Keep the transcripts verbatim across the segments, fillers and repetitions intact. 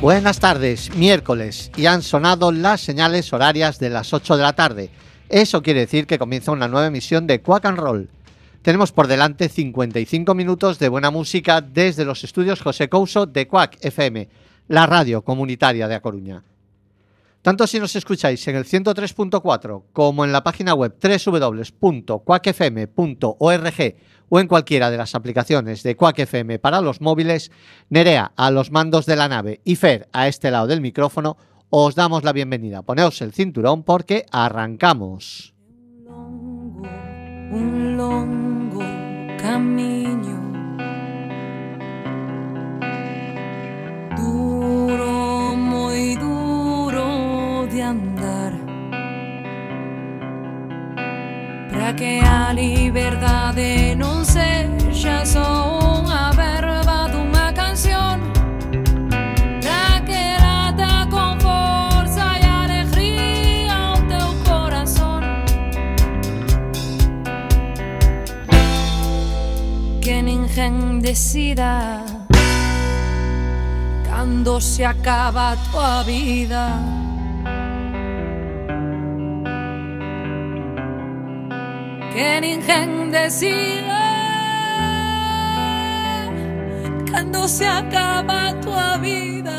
Buenas tardes, miércoles, y han sonado las señales horarias de las ocho de la tarde. Eso quiere decir que comienza una nueva emisión de Quack and Roll. Tenemos por delante cincuenta y cinco minutos de buena música desde los estudios José Couso de Quack F M, la radio comunitaria de A Coruña. Tanto si nos escucháis en el ciento tres punto cuatro como en la página web doble u doble u doble u punto quack f m punto org o en cualquiera de las aplicaciones de Quack F M para los móviles, Nerea a los mandos de la nave y Fer a este lado del micrófono, os damos la bienvenida. Poneos el cinturón porque arrancamos. Un longo camiño duro, moi duro de andar, para que a liberdade non sexa só unha verba dunha canción, para que lata con forza e alegría o teu corazón, que ninguén decida cando se acaba a tua vida. Que ninguén decida cando se acaba a tua vida.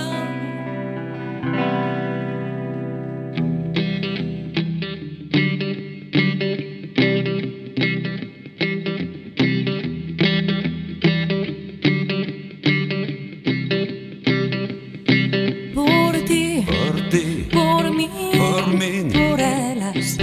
Por ti, por ti, por mí, por mí, por elas,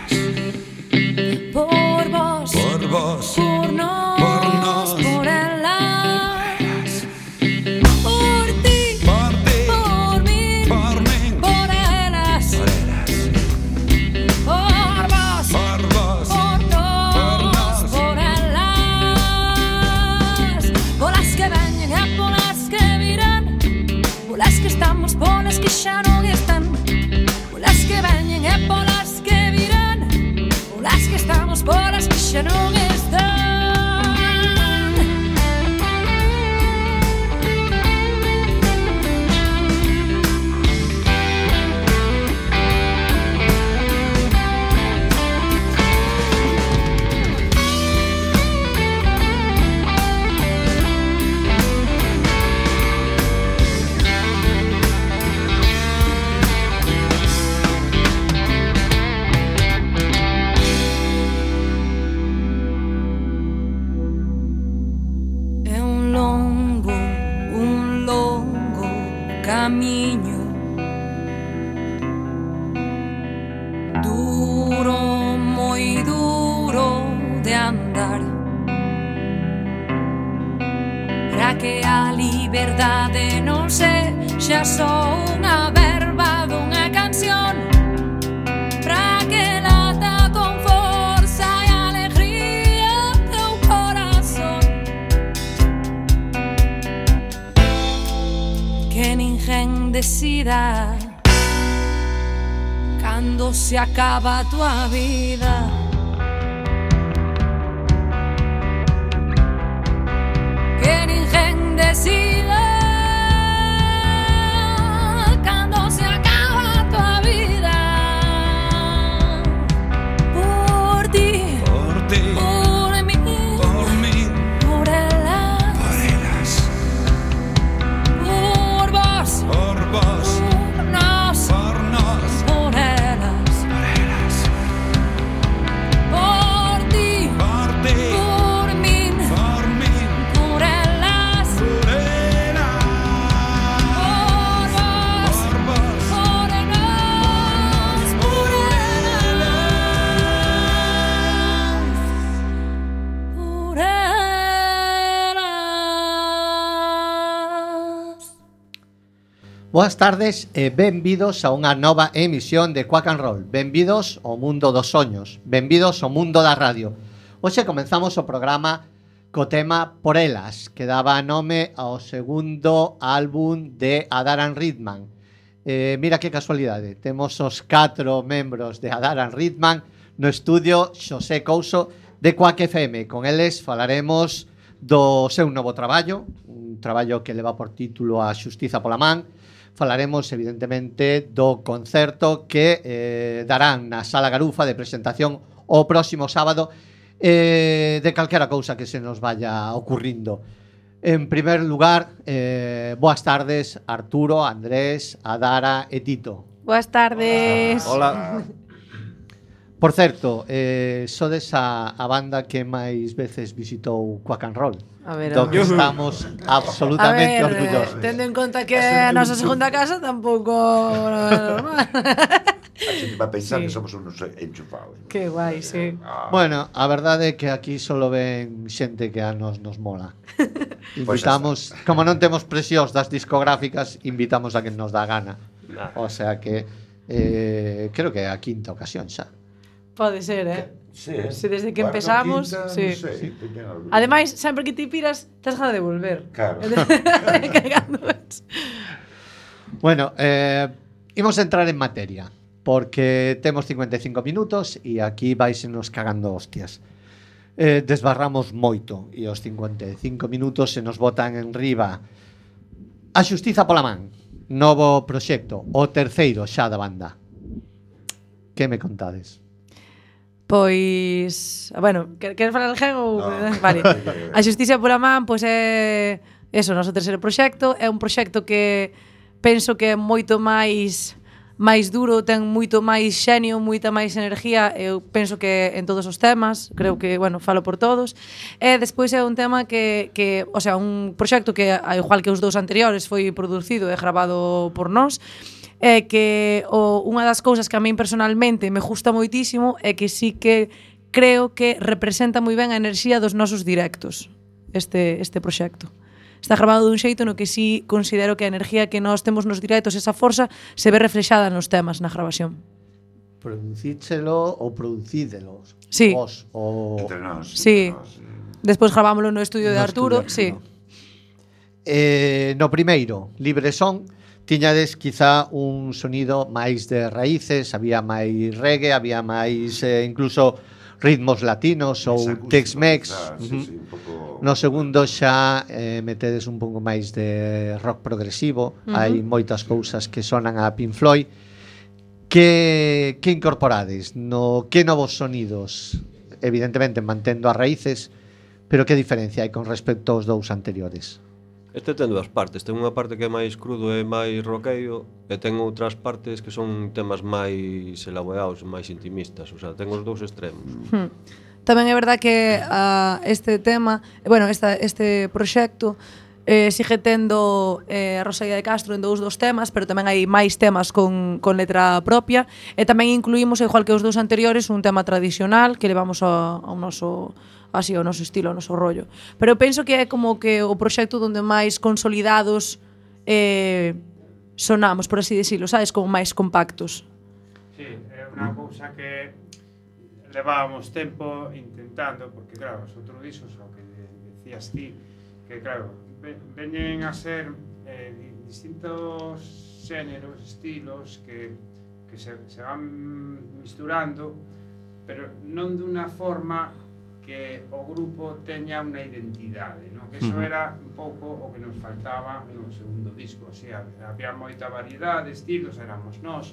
por vos, por vos, por nós, por nós, por elas, por ti, por ti, por mí, por mí, por elas, por elas, por vos, por vos, por nós, por nós, por elas, por las que veñen e por las que virán, por las que estamos, por las que xa non están, por las que veñen e por las que virán, por las que estamos, por las que xa non están. É un longo, un longo camiño duro, moi duro de andar, para que a liberdade non sexa só unha verba dunha canción, para que lata con forza e alegría o teu corazón, que ninguén decida cando se acaba a tua vida. Que ninguén decida cando se acaba a tua vida. Por ti, por ti, por mí, por mí, por elas, por elas, por vos, por vos, por nós, por nós, por elas, por elas, por ti, por ti, por mí, por mí, por elas, por elas, por vos, por vos, por nós, por elas, por elas. Boas tardes e benvidos a unha nova emisión de Quack and Roll. Benvidos ao mundo dos soños, benvidos ao mundo da radio. Hoxe comenzamos o programa co tema Por Elas, que daba nome ao segundo álbum de Adaran Rhythman. Eh, mira que casualidade, temos os catro membros de Adaran Rhythman no estudio Xosé Couso de Quack F M. Con eles falaremos do seu novo traballo, un traballo que leva por título A Xustiza pola Man, falaremos evidentemente do concerto que eh, darán na Sala Garufa de presentación o próximo sábado, eh, de calquera cousa que se nos vaya ocurrindo. En primer lugar, eh, boas tardes Arturo, Andrés, Adara e Tito. Boas tardes. Hola. Por certo, eh, sodes a, a banda que máis veces visitou Quack and Roll. A ver, Do a que ver. estamos A absolutamente ver, orgullosos. eh, tendo en conta que a nosa segunda casa tampouco é normal. A xente va pensar Sí. que somos unos enchufados. Que guai, sí. Ah, Bueno, a verdade é que aquí solo ven xente que a nos nos mola. Invitamos, como non temos presións das discográficas, invitamos a quen nos dá gana. Nah. O sea que eh, creo que é a quinta ocasión xa. Pode ser, eh? sí, eh. Sí, desde que Cuarto, empezamos, quinta, sí. non sei, teña algo. Ademais, sempre que ti piras, tes gana de volver. Claro. Que cando ves. Bueno, eh, imos entrar en materia, porque temos cincuenta e cinco minutos e aquí vais-nos cagando hostias. Eh, desbarramos moito e os cincuenta e cinco minutos se nos botan en riba. A xustiza pola man, novo proxecto, o terceiro xa da banda. Que me contades? Pois, bueno, quer- queres falar alguén ou No. vale. A Xustiza pola man, pois é eso, noso terceiro proxecto, é un proxecto que penso que é moito máis máis duro, ten moito máis xenio, moita máis energía, eu penso que en todos os temas, creo que, bueno, falo por todos. E despois é un tema que, que o sea, un proxecto que, ao igual que os dous anteriores, foi producido e gravado por nós, é que o, unha das cousas que a min personalmente me gusta moitísimo é que sí que creo que representa moi ben a enerxía dos nosos directos, este, este proxecto. Está grabado dun xeito no que sí considero que a enerxía que nós temos nos directos, esa forza, se ve reflexada nos temas, na grabación. Producídselo ou producídelos? Sí. Vos, o... Entre nós. Sí. entre nós, eh. Despois grabámoslo no estudio de No Arturo, estudio sí. Arturo. Eh, no primeiro, Libre Son, tiñades quizá un sonido máis de raíces, había máis reggae, había máis eh, incluso ritmos latinos ou Ese acústico, Tex-Mex. quizás, sí, Ujú. sí, un pouco... No segundo xa eh, metedes un pouco máis de rock progresivo, Ujú. hai moitas cousas que sonan a Pink Floyd. Que, que incorporades? No, que novos sonidos? Evidentemente mantendo as raíces, pero que diferencia hai con respecto aos dous anteriores? Este ten dúas partes, ten unha parte que é máis crudo e máis roqueiro e ten outras partes que son temas máis elaborados, máis intimistas, o sea, ten os dous extremos. Hmm. Tamén é verdad que uh, este tema, bueno, esta, este proxecto eh, sigue tendo eh, a Rosalía de Castro en dous dos temas, pero tamén hai máis temas con, con letra propia, e tamén incluímos, igual que os dous anteriores, un tema tradicional que levamos ao, ao noso así ao noso estilo, ao noso rollo. Pero eu penso que é como que o proxecto onde máis consolidados eh, sonamos, por así decirlo, sabes, como máis compactos. Sí, é unha cousa que levábamos tempo intentando, porque claro, os outros discos, o que decías ti, que claro, ve- veñen a ser eh, di- distintos xéneros, estilos que, que se, se van misturando, pero non dunha forma que o grupo teña unha identidade, non? Que iso Ujú. era un pouco o que nos faltaba no segundo disco, o sea, había moita variedade, estilos, éramos nós,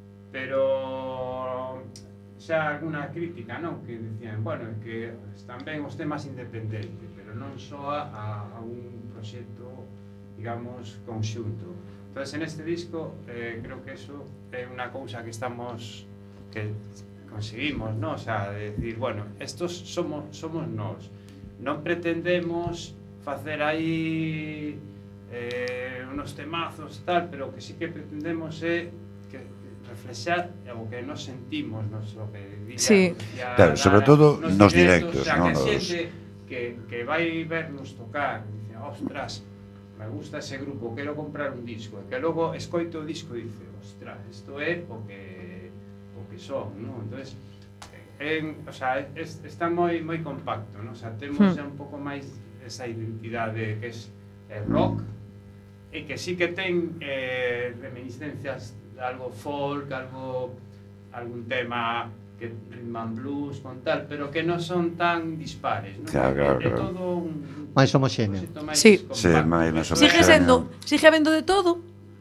pero xa alguna crítica, non? Que decían, bueno, que están ben os temas independentes, pero non soa a, a un proxecto, digamos, conxunto. Entonces, en este disco, eh, creo que eso é unha cousa que estamos, que conseguimos, non? O sea, de decir, bueno, estos somos, somos nós. Non pretendemos facer aí eh, unos temazos, tal, pero o que sí que pretendemos é que reflexar o que nos sentimos, nos, o que diga, Sí. decía Claro, sobre todo nos directos, o sea, non que nos- xente que, que vai vernos tocar, dice, ostras, me gusta ese grupo, quero comprar un disco, e que logo escoito o disco e dice, ostras, isto é o que o que son, non? Entonces, en, o sea, es, está moi moi compacto, non? O sea, temos Hmm. xa un pouco máis esa identidade que es eh, rock, e que sí que ten eh, reminiscencias de algo folk, algo algún tema que rhythm and blues con tal, pero que non son tan dispares, non? Claro, claro, É claro. todo un Máis homoxéneo. proxecto máis Sí. compacto. Sí, máis- máis Sigue Homogéneo. sendo, sigue habendo de todo,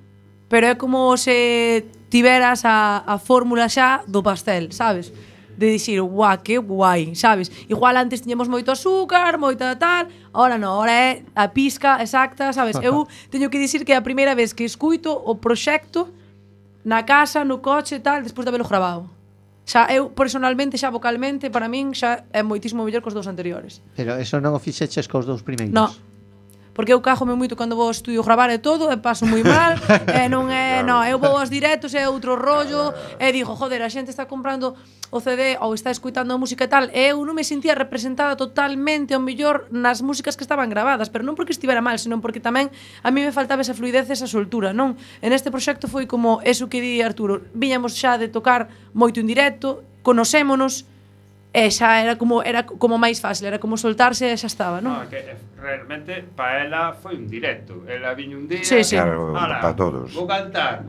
pero é como se tiveras a, a fórmula xa do pastel, sabes? De dicir, guau, que guai, sabes? Igual antes tiñamos moito azúcar, moita tal, ahora non, ahora é a pizca exacta, sabes? Eu teño que dicir que é a primeira vez que escuito o proxecto na casa, no coche e tal, despois de habelo grabado. Xa, eu, personalmente, xa vocalmente, para min, xa é moitísimo mellor que os dous anteriores. Pero eso non o fixeches cos dous primeiros? No. Porque eu cájome moito cando vou ao estudio gravar e todo, e paso moi mal, e non é, no, eu vou aos directos e é outro rollo, e digo, joder, a xente está comprando o C D ou está escuitando a música e tal, e eu non me sentía representada totalmente ao mellor nas músicas que estaban gravadas, pero non porque estivera mal, senón porque tamén a mí me faltaba esa fluidez, esa soltura, non? En este proxecto foi como eso que di Arturo, viñamos xa de tocar moito en directo, conocémonos, e xa era como era como máis fácil, era como soltarse e xa estaba, non? No, que realmente para ela foi un directo. Ela viño un día, Sí, sí. Claro, "Ala, para todos". Vou cantar.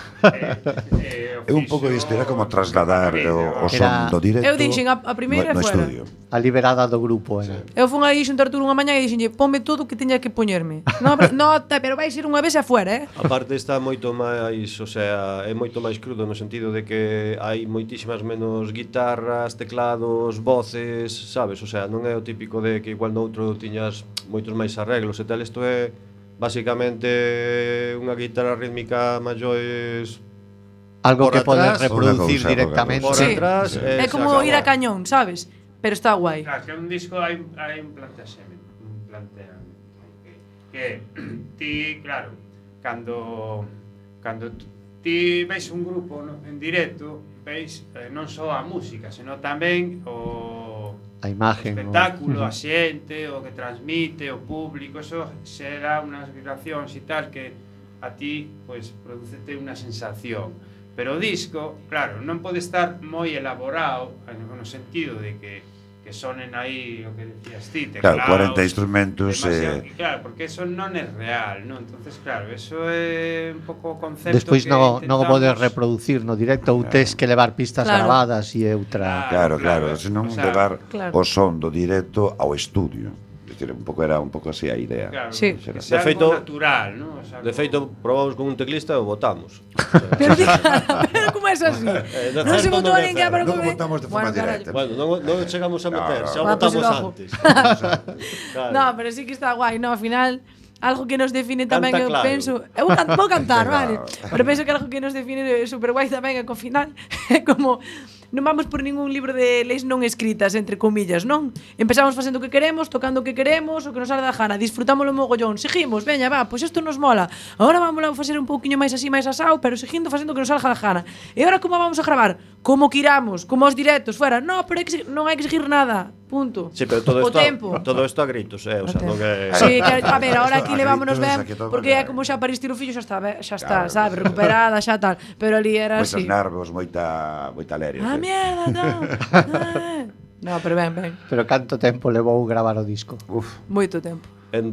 eh, eh, É un pouco isto, era como trasladar o, o Era- son do directo Eu dixen, a- a primeira no, no fuera. estudio. A liberada do grupo era. Eu fun aí xunto a Arturo unha mañá e dixenlle, ponme todo o que teña que poñerme. No, pero, no, ta, pero vai ser unha vez afuera, eh? A parte está moito máis, o sea, é moito máis crudo no sentido de que hai moitísimas menos guitarras, teclados, voces, sabes? O sea, non é o típico de que igual noutro tiñas moitos máis arreglos e tal, isto é basicamente unha guitarra rítmica maiores Algo por que podes atrás, reproducir unha cousa, directamente. por Sí. atrás, É e se como acabou. ir a cañón, sabes? Pero está guai. Claro, que un disco hai, hai un planteamento, un planteamento que, que ti, claro, cando cando ti veis un grupo no, en directo, veis eh, non só a música, senón tamén o A imagen. o espectáculo, o- a xente, o que transmite, o público, eso xera unhas vibracións e tal que a ti, pois, producete unha sensación. Pero o disco, claro, non pode estar moi elaborado no sentido de que que sonen aí o que decías ti, Claro, teclados, cuarenta instrumentos, demasiado- eh. claro, porque eso non é real, non? Entonces, claro, eso é un pouco o concepto Despois que non non o podes intentamos- reproducir no directo, ou tes que levar pistas Claro. gravadas e outra. Claro, Claro, claro, senón o sea, levar claro. o son do directo ao estudio. É dicir, un pouco era un pouco así a idea. Claro, Sí. que De sea feito- algo natural, ¿no? O sea, De feito, probamos con un teclista e o botamos. Pero, pero como é así? Eh, de Non se certo botou non a é ninguén certo. para Non comer. botamos de forma carallo. directa. Bueno, non, non chegamos a meter, No, xa no. Ah, pues votamos el ojo. antes. Claro. No, pero sí que está guai, no, ao final algo que nos define tamén, Canta eu claro. penso, eu vou, can, vou cantar, Claro. vale. Pero penso que algo que nos define super guai tamén é que ao final é como non vamos por ningún libro de leis non escritas, entre comillas, non? Empezamos facendo o que queremos, tocando o que queremos, o que nos sale da gana, disfrutámoslo mogollón, seguimos, veña, va, pois isto nos mola. Agora vamos a facer un pouquiño máis así, máis asao, pero seguindo facendo o que nos salga da gana. E agora como vamos a gravar? Como quiramos, como os directos, fuera. No, pero hai que, exi- non hai que exigir nada. Punto. Sí, pero todo o isto, tempo. todo isto a gritos, eh, o sea, non é... Sí, que, a ver, ahora aquí Esto, levámonos aquí ben, todos, aquí todos, porque é claro. como xa para estilo fillo xa está, be- xa está, Claro. sabe, recuperada, xa tal, pero ali era Moitos así. nervos, moita moita leria. Ah, que- mierda, no. Ah. No, pero ben, ben. Pero canto tempo levou gravar o disco? Uf, Moito tempo.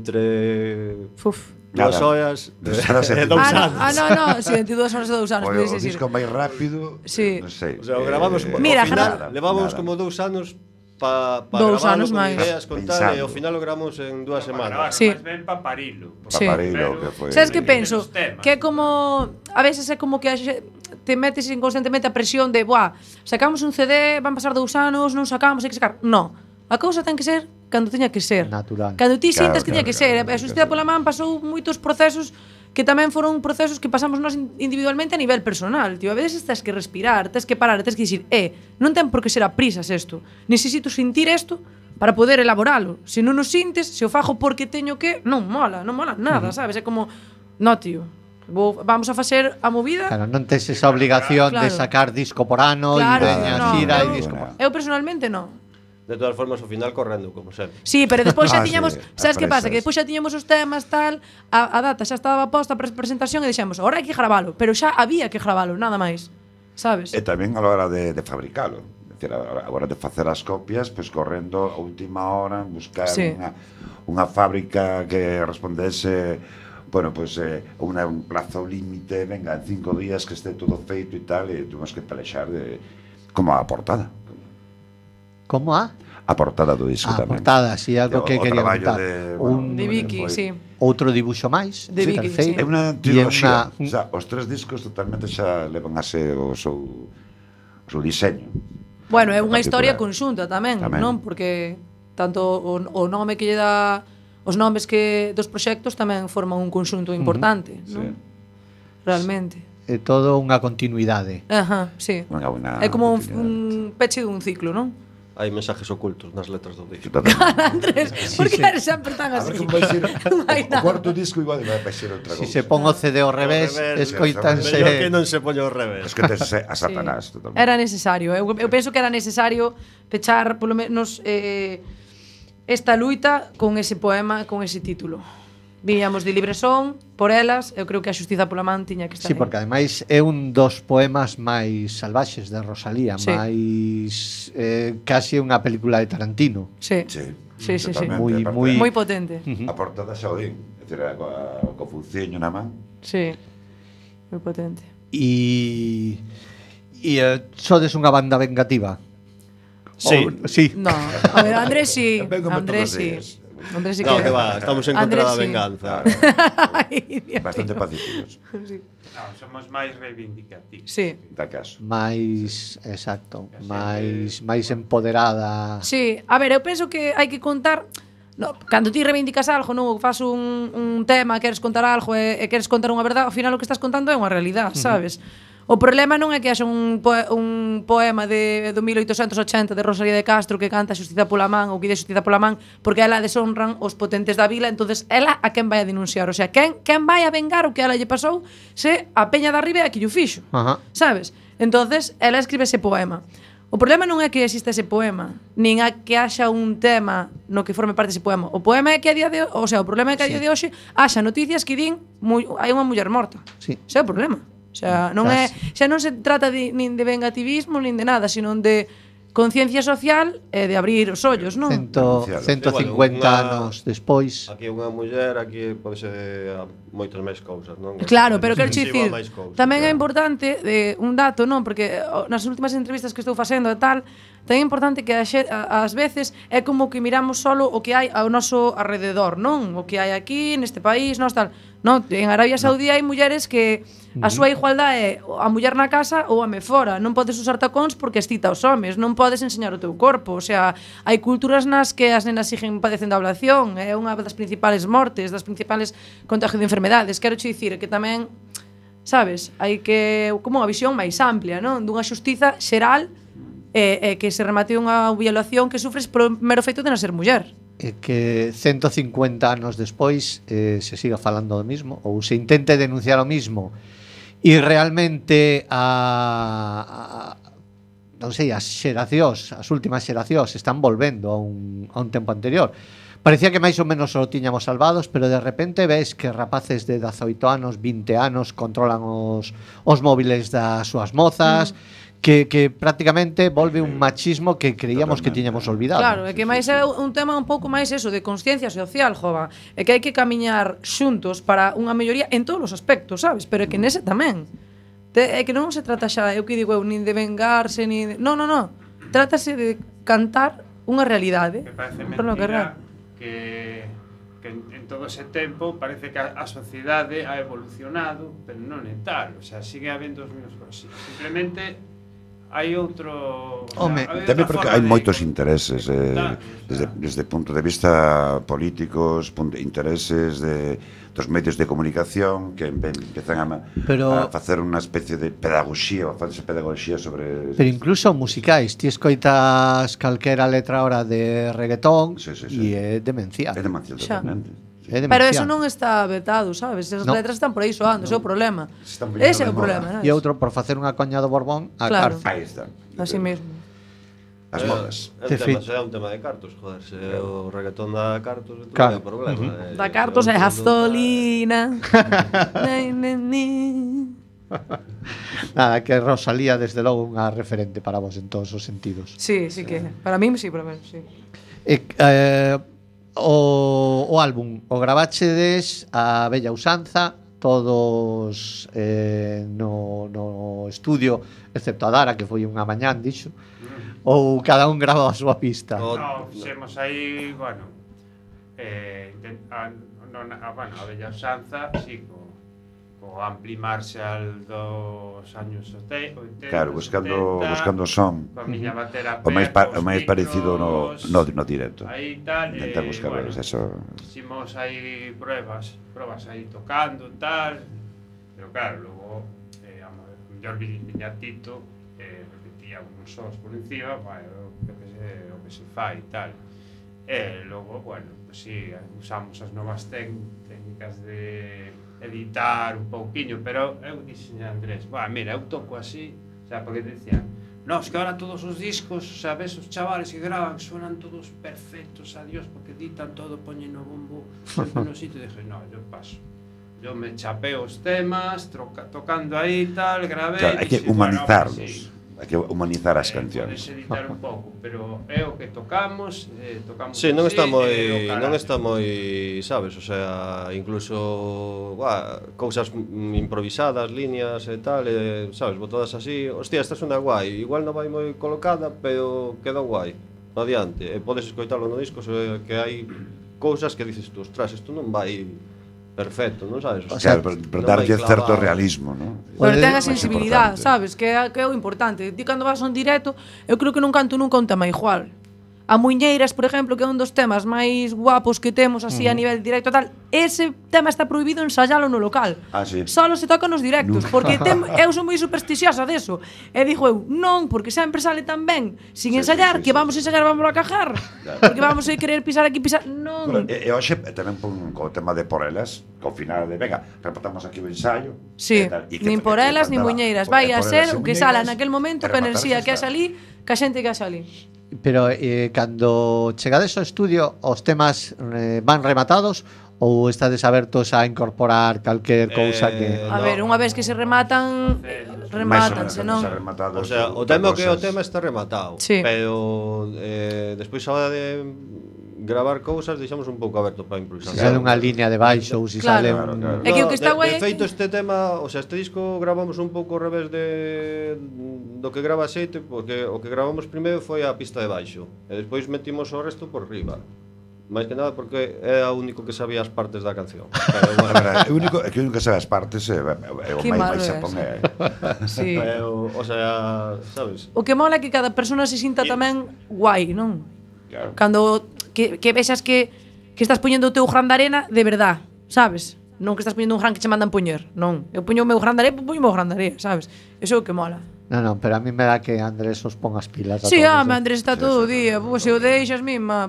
Entre Uf. dúas Nada. horas Dos horas e e dous Ah, no, anos. ah, no, no, sí, entre dúas horas e dous anos, o, podes o decir. disco máis rápido, Sí. non sei. O sea, o gravamos, eh, ao Mira, final, nada, levábamos nada. como dous anos pa, pa Dous gravarlo anos con máis. ideas, con tal, e Pensando. ao final lo gravamos en dúas semanas. Sí. Máis ben pa parilo. Sí. Paparilo, que foi. Sabes que Pero- penso? Os temas. Que é como a veces é como que a xe- te metes inconscientemente a presión de, buah, sacamos un C D, van pasar dous anos, non sacamos, hai que sacar. No. A cousa ten que ser cando teña que ser. Natural. Cando ti Claro, sintas que teña claro, que ser. claro, E a Xustiza claro. pola man pasou moitos procesos que tamén foron procesos que pasamos nós in- individualmente a nivel personal. Tío, a veces tens que respirar, tens que parar, tens que dicir, eh, non ten por que ser a prisas isto. Necesito sentir isto para poder elaboralo. Se non o sintes, se o fago porque teño que, non mola, non mola nada, sabes? É como, no, tío, vou, vamos a facer a movida. Claro, non tes esa obligación de Claro. sacar disco por ano e Claro, veña no, xira eu- e disco por... Eu personalmente non. De todas formas, ao final correndo, como sempre. Sí, pero despois xa Ah, sí, tiñamos, as sabes que pasa? presas. Que despois xa tiñamos os temas tal, a, a data xa estaba posta para a presentación e dixemos, ahora hai que gravalo, pero xa había que gravalo, nada máis. Sabes? E tamén a hora de, de fabricalo. É dicir, a hora de facer as copias, pois correndo a última hora, buscar Sí. unha, unha fábrica que respondese, bueno, pois eh, unha, un plazo límite, venga, en cinco días que este todo feito e tal, e tuvimos que pelexar de, como a portada. Como a? A portada do disco A tamén. portada, si, algo O- que o quería traballo contar. de, Un- De Vicky, foi- sí. Outro dibuixo máis, De Vicky, terceiro. É unha E é triloxía, unha- o sea, os tres discos totalmente xa levan a ser o seu, o seu diseño. Bueno, é unha Particular. historia conxunta tamén, Tamén. non? Porque tanto o, o nome que lle dá os nomes que dos proxectos tamén forman un conxunto importante, Sí. non? Realmente. É todo unha continuidade. Ajá, sí. Unha buena É como un, continuidade. un peche dun ciclo, non? Hai mensajes ocultos nas letras do disco. Totalmente. Andrés, por que eres sempre tan A así? ver como vai ser Non hai o nada. cuarto disco igual vai ser outra Si cousa. se pon o C D ao revés, revés, escoítanse. Mellor que non se poña ao revés. Es que tes a Satanás totalmente. Era necesario. Eu, eu penso que era necesario pechar polo menos eh, esta luita con ese poema, con ese título. Viñamos de libre son, por elas, eu creo que a xustiza pola man tiña que estar Sí, aí. porque ademais é un dos poemas máis salvaxes de Rosalía, Sí. máis eh, casi unha película de Tarantino. Sí, Sí, sí, sí, sí. totalmente. Moi- Aparte, moi- Moi potente. A portada xa o din. É dicir, co, co funciño na man. Sí, moi potente. E e eh, sodes unha banda vengativa. Sí. O, sí. No, a ver, Andrés sí, Ben como Andrés todos sí. días. Andrés sí No, que... que va, estamos en contra Andrés da sí. venganza. Ai, Dios Bastante mío. pacíficos. Sí. No, somos máis reivindicativos. Sí. Da caso. máis, exacto, máis máis empoderada. Sí, a ver, eu penso que hai que contar. No, cando ti reivindicas algo, non, faz un, un tema, queres contar algo e, e queres contar unha verdade, ao final o que estás contando é unha realidade, sabes? O problema non é que haxa un, poe, un poema de, do mil oitocentos ochenta de Rosalía de Castro que canta xustiza pola man ou que di xustiza pola man porque ela deshonran os potentes da vila, entonces ela a quen vai a denunciar, o sea, quen, quen vai a vengar o que ela lle pasou se a peña de arriba é a que lle fixo. Ajá. Sabes? Entonces, ela escribe ese poema. O problema non é que exista ese poema, nin a que haxa un tema no que forme parte ese poema. O poema é que a día de, o sea, o problema é que a día de hoxe haxa noticias que din mu, hai unha muller morta. Sí. Ese é o problema. O sea, non é, xa non se trata de, nin de vengativismo nin de nada, sino de conciencia social e de abrir os ollos, non? Cento, Denunciado. ciento Sí, cincuenta bueno, unha- anos despois. Aquí unha muller, aquí pode ser a moitas máis cousas, non? Claro, pero quero Extensivo dicir, a máis cousas. tamén é Claro. importante eh, un dato, non? Porque oh, nas últimas entrevistas que estou facendo e tal, tamén é importante que a xe- a- ás veces é como que miramos solo o que hai ao noso alrededor, non? O que hai aquí neste país, nós tal. Non, en Arabia Saudí hai mulleres que a súa igualdade é a muller na casa ou a me fora. Non podes usar tacóns porque excita os homes, non podes enseñar o teu corpo. O sea, hai culturas nas que as nenas siguen padecendo a ablación, é unha das principales mortes, das principales contagios de enfermedades. Quero che dicir que tamén, sabes, hai que como unha visión máis amplia, non? Dunha xustiza xeral e, e que se remate unha violación que sufres polo mero feito de non ser muller. E que ciento cincuenta anos despois eh, se siga falando do mismo ou se intente denunciar o mismo e realmente a, a non sei, as xeracións, as últimas xeracións están volvendo a un, a un tempo anterior. Parecía que máis ou menos o tiñamos salvados, pero de repente ves que rapaces de dezaoito anos, vinte anos controlan os, os móviles das súas mozas, mm. que, que prácticamente volve un machismo que creíamos que Totalmente. tiñamos olvidado. Claro, é que máis é un tema un pouco máis eso de consciencia social, jova. É que hai que camiñar xuntos para unha melloría en todos os aspectos, sabes? Pero é que nese tamén. Te, é que non se trata xa, eu que digo eu, nin de vengarse, nin de... Non, non, non. Trátase de cantar unha realidade. Me parece Por lo que mentira real. que, que en, en todo ese tempo parece que a, a sociedade ha evolucionado, pero non é tal, o sea, sigue habendo os mesmos cosas. Simplemente hai outro... o sea, Home, hai outra Tamén porque forma hai de moitos con- intereses eh, contar, desde, o sea, desde punto de vista políticos, punto, intereses de, dos medios de comunicación que empe- empezan a, Pero- a facer unha especie de pedagogía, a facerse pedagogía sobre... Pero incluso musicais, ti escoitas calquera letra ahora de reggaetón Sí, sí, sí. e é demencial. É demencial Xa. totalmente. É demencial. Pero eso non está vetado, sabes? As No. letras están por aí soando, ese é o problema. Se están poñendo Ese é de o moda. problema, E sabes? outro por facer unha coña do Borbón a Claro. cárcel. Aí está. Así mesmo. As É- modas. É un, De tema, feito. é un tema de cartos, joder, se o reggaetón da cartos, entón Claro. non hai problema. eh, Da cartos é é un- gasolina. Ni, ni, ni. Nada, que Rosalía desde logo unha referente para vos en todos os sentidos. Sí, sí que. Para mí sí, por lo menos, sí. E, eh, o, o álbum o gravachedes a bella usanza, todos eh, no, no estudio, excepto a Dara, que foi unha mañán, dixo. ou cada un grava a súa pista? O- No, fixemos aí, bueno, eh, intent- a, non, a, bueno, a Bella Usanza, sí, co, co Ampli Marshall dos años oitenta, Claro, buscando setenta, buscando son coa miña batera o máis pa, Pep, o máis os parecido no micros, no, no directo. aí tal, Intentar eh, buscar bueno, eso. hicimos aí pruebas, pruebas aí tocando, tal, pero claro, logo, eh, a mellor vi- viña Tito, eh, repetía uns sons por encima, bueno, o que se, o que se fai, tal. E logo, bueno, pues sí, usamos as novas tec- técnicas de editar un pouquiño, pero eu dixen a Andrés, "Buah, mira, eu toco así", o sea, porque decían, "No, es que ahora todos os discos, o sea, ves os chavales que graban, suenan todos perfectos, adiós, porque editan todo, poñen o bombo sempre no sitio", e dije, "No, yo paso". Yo me chapeo os temas, troca, tocando aí tal, grabé, Claro, hai que dixen, "Bueno, humanizarlos. hombre, sí". Hai que humanizar as Eh, cancións. podes editar un pouco, pero é o que tocamos, eh, tocamos Sí, non así, está e o moi carallo. non está moi, sabes, o sea, incluso, buah, cousas mm, improvisadas, líneas e tal, e, sabes, botadas así, hostia, esta sona guai, igual non vai moi colocada, pero queda guai. Adiante, e podes escoitalo no disco, se que hai cousas que dices tú, ostras, isto non vai perfecto, non sabes? O sea, Claro, pero, pero non vai darlle certo clavado. realismo, ¿no? Pero Pode- ten a máis sensibilidade, importante. sabes? Que é, que é o importante. Ti cando vas a un directo, eu creo que non canto nunca un tema igual. A Muñeiras, por exemplo, que é un dos temas máis guapos que temos así a nivel directo tal, ese tema está prohibido ensayalo no local. Ah, sí. Solo se toca nos directos, Nunca. porque tem, eu son moi supersticiosa deso. E dixo eu, non, porque sempre sale tan ben, sin Sí, ensayar, sí, sí, que sí. vamos a ensayar, vamos a cajar. Claro. Porque vamos a querer pisar aquí, pisar, non. Bueno, e, e hoxe eh, tamén pon co tema de por elas, co final de, venga, repatamos aquí o ensaio. Sí, e tal, e que- nin por que elas nin cantaba- muñeiras. por- Vai a por ser elas e o que sala muñeiras, naquel momento, e ca rematar enerxía xa que está. haxa ali, ca xente que haxa ali. Pero eh, cando chegades ao estudio, os temas eh, van rematados ou estades abertos a incorporar calquer cousa Eh, que... A no. ver, unha vez que se rematan, eh, rematan, Máis ou senón... menos, xa rematado, O sea, o outra tema que o cosas. tema está rematado, Sí. pero eh, despois a hora de gravar cousas deixamos un pouco aberto para improvisar. Se sale unha línea de baixo ou se Claro. sale Claro, un... claro. É que o que está de, guai de aquí- feito este tema, o sea, este disco gravamos un pouco ao revés de do que grava Xeite, porque o que gravamos primeiro foi a pista de baixo, e despois metimos o resto por riba. máis que nada porque é o único que sabía as partes da canción. Pero, A bueno, verdade, o único, é que o único que sabe as partes é, é o Que máis malo máis é xapón é. Sí. pero, o sea, sabes? O que mola é que cada persona se sinta tamén guai, non? Claro. Cando que, que vexas que, que estás poñendo o teu gran de arena de verdad, sabes? Non que estás poñendo un gran que che mandan poñer, non. Eu poño o meu gran de arena, poño o meu gran de arena, sabes? Eso é o que mola. No, no, pero a mí me da que Andrés os ponga as pilas a Sí, todos, ah, eh. Andrés está todo o día, pues, se o deixas mima.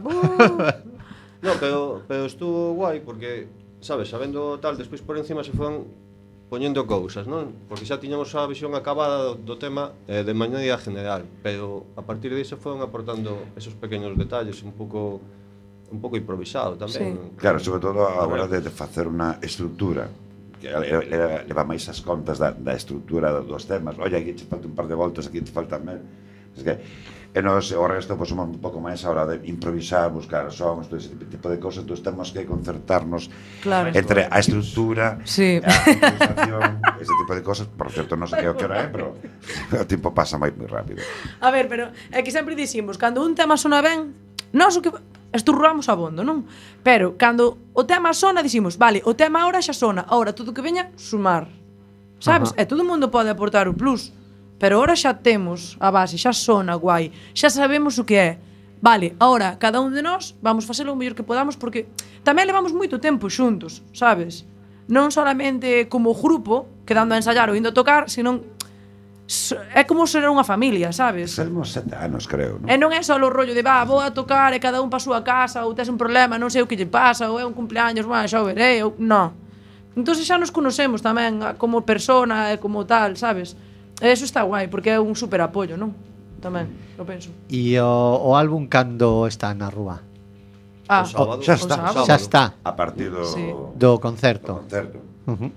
No, pero, pero estuvo guai porque, sabes, sabendo tal, despois por encima se foron poñendo cousas, non? Porque xa tiñamos a visión acabada do, do tema eh, de maneira general, pero a partir de aí se foron aportando esos pequenos detalles un pouco un pouco improvisado tamén. Claro, sobre todo a hora de, de facer unha estrutura que le- le- leva máis as contas da, da estrutura dos temas. Oye, aquí te falta un par de voltas, aquí te falta mel. Es que e nos, o resto, pues, somos un pouco máis a hora de improvisar, buscar sons, todo ese tipo de cosas. Entón, temos que concertarnos Claro. entre a estrutura, Sí. a improvisación, ese tipo de cosas. Por certo, non sei que o que hora é, pero o tempo pasa moi, moi rápido. A ver, pero é que sempre dicimos, cando un tema sona ben, nós o que esturramos abondo, non? Pero cando o tema sona, dicimos, vale, o tema ahora xa sona, ahora todo que veña, sumar. Sabes? Ajá. E todo o mundo pode aportar o plus. Pero ahora xa temos a base, xa sona guai, xa sabemos o que é. Vale, ahora, cada un de nós vamos facelo o mellor que podamos porque tamén levamos moito tempo xuntos, sabes? Non solamente como grupo, quedando a ensayar ou indo a tocar, senón so- é como ser unha familia, sabes? Sermos sete anos, creo, non? E non é só o rollo de, va, vou a tocar e cada un pa súa casa ou tes un problema, non sei o que lle pasa, ou é un cumpleaños, va, xa o verei, ou... Non. Entón xa nos conocemos tamén a- como persona e como tal, sabes? E eso está guai, porque é un super apoio, non? Tamén, lo penso. E o, o álbum cando está na rúa? Ah, O sábado. Xa o está. sábado. Xa está, A partir do, Sí. do do concerto. concerto. Uh-huh.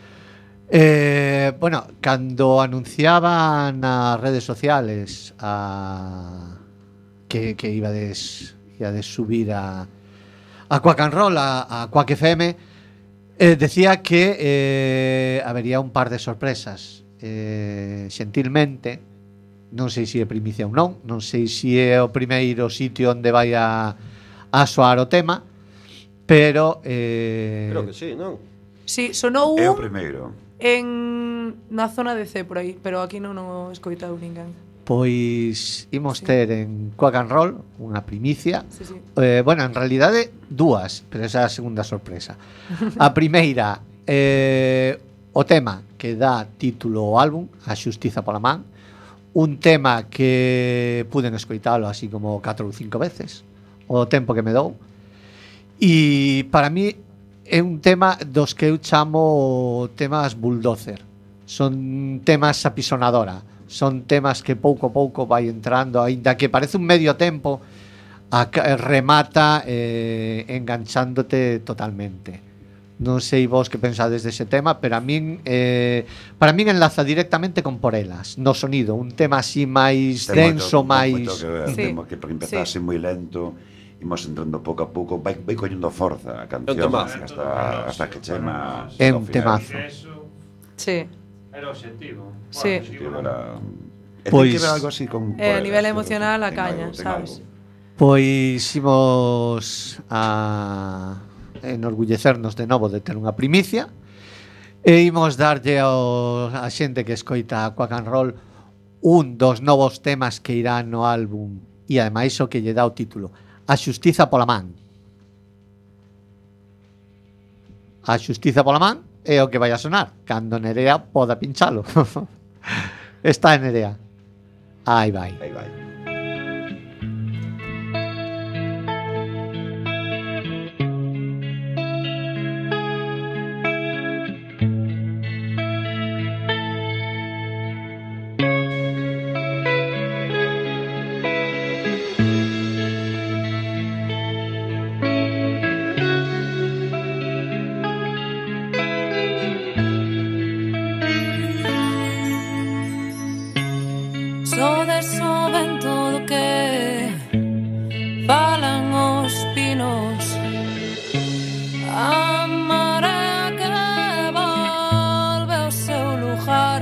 Eh, bueno, cando anunciaban nas redes sociales a que, que ibades, ibades subir a a Quack and Roll, a, a Quack F M, eh, decía que eh, habería un par de sorpresas. Eh, xentilmente non sei se é primicia ou non, non sei se é o primeiro sitio onde vai a, a soar o tema, pero eh, Creo que sí, non? Sí, sonou É o un primeiro. en na zona de C por aí, pero aquí non o escoitado ninguén. pois imos Sí. ter en Quack and Roll unha primicia. Sí, sí. Eh, bueno, en realidade dúas, pero esa é a segunda sorpresa. A primeira, eh, o tema que dá título ao álbum, A xustiza pola man, un tema que puden escoitalo así como catro ou cinco veces, o tempo que me dou. E para mí é un tema dos que eu chamo temas bulldozer. Son temas apisonadora, son temas que pouco a pouco vai entrando, aínda que parece un medio tempo, a, remata eh, enganchándote totalmente. Non sei vos que pensades dese tema, pero a min eh, para min enlaza directamente con Por Elas, no sonido, un tema así máis Ten denso, moito- máis moito que ver, Sí. temos que para empezar Sí. así moi lento, imos entrando pouco a pouco, vai, vai collendo forza a canción temazo. hasta, hasta que chema É ao un final. temazo. Eso Sí. era o objetivo. Sí. Bueno, Que digo, era- E Pois- ten que ver algo así con Eh, a Por nivel Elas, emocional, a ten caña, algo, ten sabes? algo. Pois imos a enorgullecernos de novo de ter unha primicia e imos darlle ao, a xente que escoita Quack and Roll un dos novos temas que irá no álbum e ademais o que lle dá o título, A xustiza pola man. A xustiza pola man é o que vai a sonar cando Nerea poda pinchalo. Está en Nerea. Aí vai. Aí vai. Sodes soben todo que falan os pinos, a marea que volve ao seu lugar.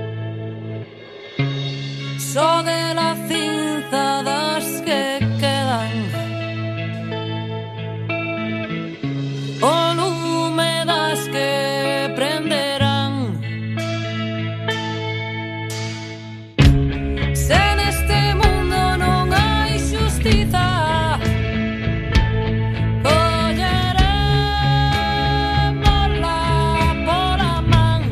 Sode la cinza das que quedan, o lume das que prenderán. Se neste mundo non hai xustiza, collerémola pola man.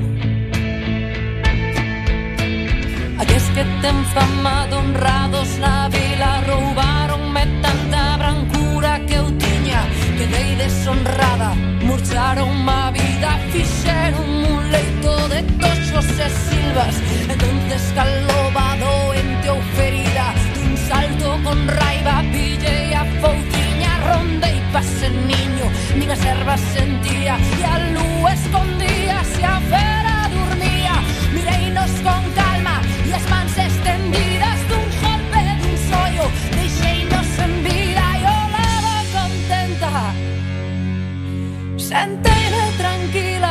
Aqueles que ten fama de honrados na vila roubaronme tanta brancura que eu tiña, quedei deshonrada, murcharon a vida, fixeron un leito de toxos e silvas. Entonces caloba doente ou ferida, dun salto con raiva pillei a fouciña, rondei pase niño, nin as ervas sentía, e a lúa escondíase, a fera dormía. Mireinos con calma e as mans extendidas, dun golpe, dun sollo, deixeinos en vida e o levo contenta. Senteime tranquila,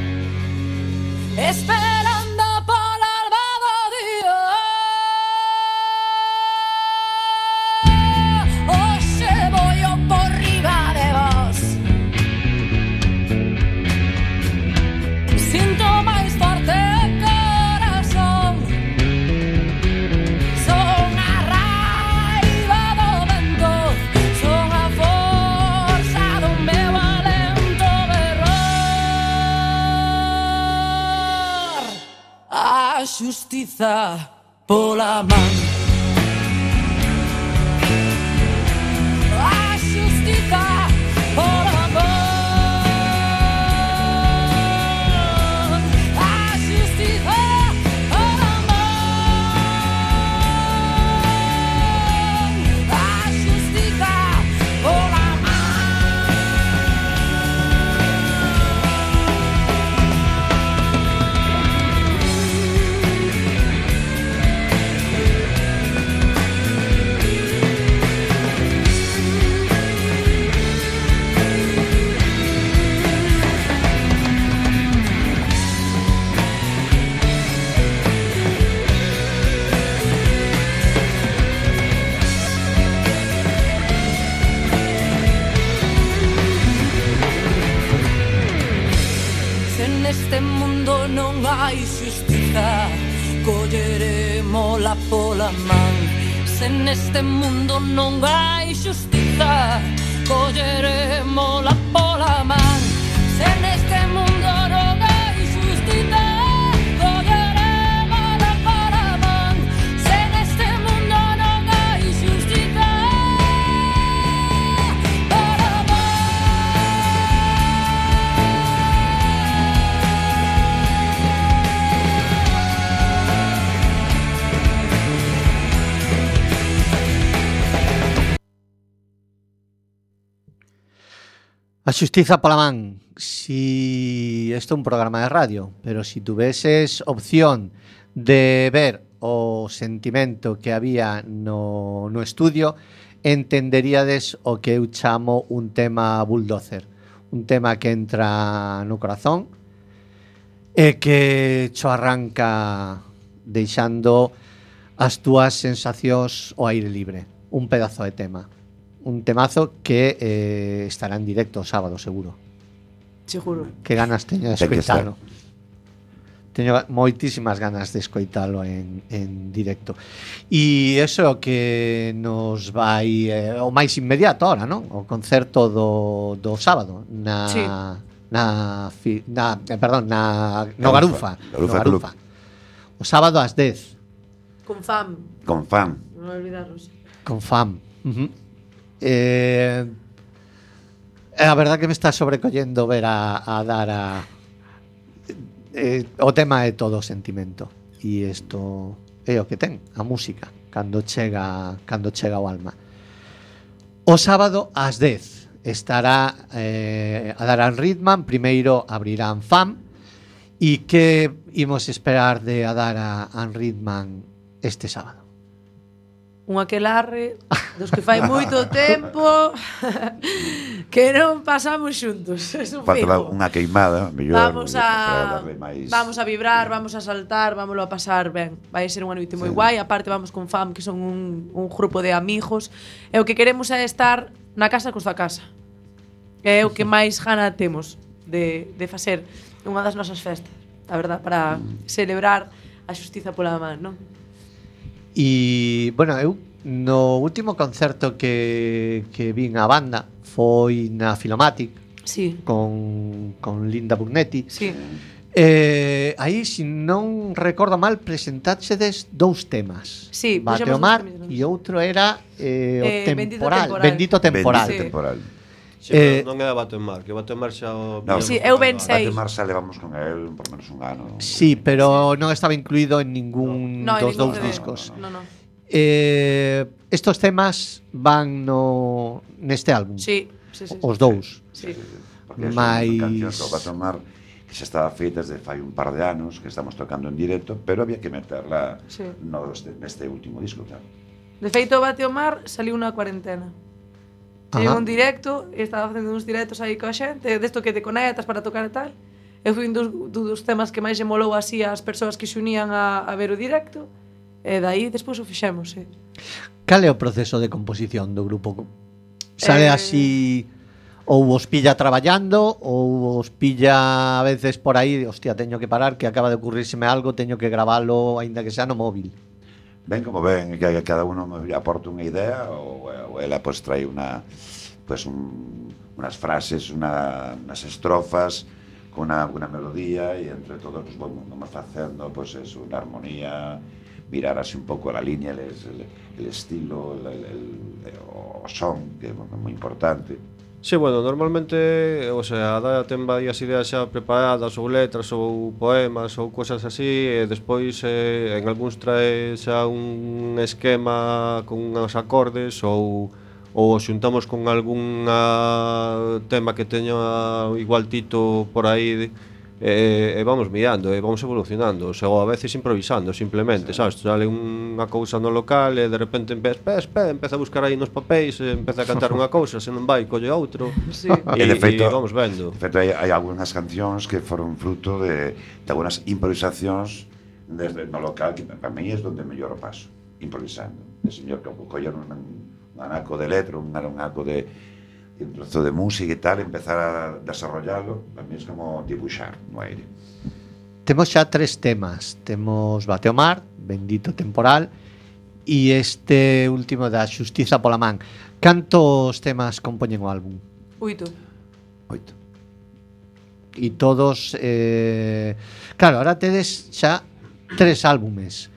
esperando polo albado día. Hoxe voy eu por riba de vos, sinto máis forte corazón. Son a raiva do vento, son a forza do meu alento berrar. A xustiza pola man. A xustiza pola man. A xustiza pola man. A xustiza pola man. mola pola man. Se neste mundo non hai xustiza, colleremola pola man. Se neste mundo non hai xustiza, colleremola pola man. Se neste mundo non hai xustiza, pola man. A xustiza pola man. Si isto é un programa de radio, pero si tuveses opción de ver o sentimento que había no, no estudio, entenderíades o que eu chamo un tema bulldozer, un tema que entra no corazón e que cho arranca deixando as túas sensacións ao aire libre. Un pedazo de tema. Un temazo que eh, estará en directo o sábado, seguro. Seguro. Que ganas teño de Ten que estar. escoitalo. Teño moitísimas ganas de escoitalo en, en directo. E iso é o que nos vai eh, o máis inmediato ahora, non? O concerto do, do sábado na Sí. na, fi, na eh, perdón, na no Garufa, Garufa no Club. Garufa. O sábado ás dez Con fam. Con fan. Non olvidarnos. con fam. Uh-huh. Eh, a verdad que me está sobrecollendo ver a, a dar a eh, o tema é todo o sentimento e isto é o que ten a música cando chega cando chega ao alma. O sábado ás dez estará eh, a dar a Ritman, primeiro abrirán fam. E que imos esperar de a dar a Ritman este sábado? Un aquelarre dos que fai moito tempo que non pasamos xuntos. Eso Falta fijo. unha queimada, mellor Vamos para a darle máis. vamos a vibrar, vamos a saltar, vámoslo a pasar ben. Vai ser unha noite moi Sí. guai, aparte vamos con fam, que son un, un grupo de amigos, e o que queremos é estar na casa cos da casa. É o que máis gana temos de, de facer unha das nosas festas, a verdad, para celebrar a xustiza pola man, non? E, bueno, eu no último concerto que, que vin a banda foi na Filomatic Sí, con, con Linda Burnetti. sí. Eh, aí, se non recordo mal, presentáchedes dous temas. Sí, Bate puxemos o mar dous temas. e outro era eh, o Eh, Bendito temporal. Temporal. Bendito temporal. Bendito Sí. temporal. Sí, pero Eh, non é a Bato en Mar, que Bato en Mar xa o... No, Sí, eu ben sei. Bate Marsa levamos con el por menos un ano. Sí, pero non estaba incluído en ningún No, dos en ningún dous CD. discos. No, no. Eh, estos temas van no neste álbum. Sí, sí, sí. Os dous. Sí. Porque Mais- son cancións do Bate Mar que xa estaba feitas de fai un par de anos que estamos tocando en directo, pero había que meterla Sí. no, neste último disco, claro. De feito, o Bate o Mar saliu na cuarentena. Saliu un directo e estaba facendo uns directos aí coa xente, desto que te conectas para tocar e tal. Eu fui un dos, dos temas que máis lle molou así ás persoas que se unían a, a ver o directo. E dai, despois o fixemos, sí. Cal é o proceso de composición do grupo? Sale Eh, así ou os pilla traballando ou os pilla a veces por aí, hostia, teño que parar que acaba de ocurrírseme algo, teño que gravalo aínda que sea no móvil. Ben como ven, que cada uno me aporta unha idea ou, ou ela pues, trae una, pues, un, unas frases, una, unas estrofas con una, una melodía e entre todos pues, vamos, vamos facendo pues, eso, una armonía, mirar así un pouco la línea, el, el, el estilo, el, el, el, o son, que é moi importante. Sí, bueno, normalmente, o sea, dá ten varias ideas xa preparadas, ou letras, ou poemas, ou cosas así, e despois eh, en algúns trae xa un esquema con uns acordes, ou ou xuntamos con algún tema que teña igual Tito por aí, e, e vamos mirando, e vamos evolucionando, o sea, a veces improvisando, simplemente, sí. Sabes, sale unha cousa no local e de repente empeza, espera, espera, empeza a buscar aí nos papéis, e empeza a cantar unha cousa, se non vai, colle outro, Sí. e, E, de feito, e vamos vendo. De feito, hai, hai algunhas cancións que foron fruto de, de algunas improvisacións desde no local, que para mí é onde mellor paso, improvisando. De señor que coller un, un anaco de letra, un anaco de un trozo de música e tal, empezar a desarrollarlo, para mí é como dibuixar no aire. Temos xa tres temas. Temos Bate o Mar, Bendito Temporal, e este último da Xustiza pola man. Cantos temas compoñen o álbum? Oito. Oito. E todos eh, claro, ahora tedes xa tres álbumes.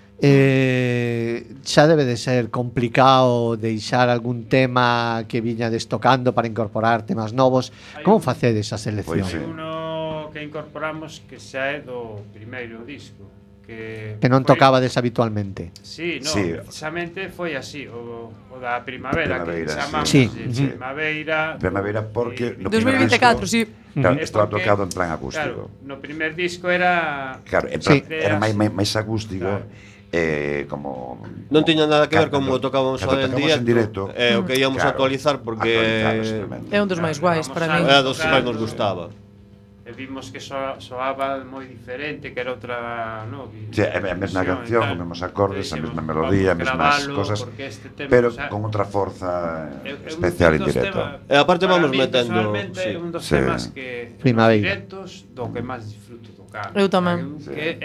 Eh, xa debe de ser complicado deixar algún tema que viñades tocando para incorporar temas novos. Hai Como un- facedes esa selección? Pois sí. Uno que incorporamos que xa é do primeiro disco, que Que non foi- tocabades habitualmente. Sí, no, Sí. precisamente foi así, o, o da primavera, Primavera, que chamamos sí. de Sí. Primavera. Primavera porque e- no dos mil veinticuatro, sí. Claro, É estaba porque, tocado en plan acústico. Claro, no primer disco era Claro, en plan, Sí. era máis, máis, máis acústico, Claro. eh, como... Non tiña nada que ver cando- como tocábamos cando en tocamos directo, en directo, eh, o que íamos a claro, actualizar porque actualizamos, tremendo. É un dos máis guais para Vamos mí. a- era dos que máis nos gustaba. E vimos que soa, soaba moi diferente, que era outra, no, Sí, é a mesma versión e canción, tal. os mesmos acordes, a Dixemos, mesma melodía, as vamos mesmas gravalo, cosas, porque este tema, pero o sea, con outra forza é- é un especial en dos directo. temas- E aparte para vamos mí, metendo, personalmente, sí. é un dos Sí. temas que Primavera. nos directos do que máis disfruto tocar. Eu tamén. O sea, que é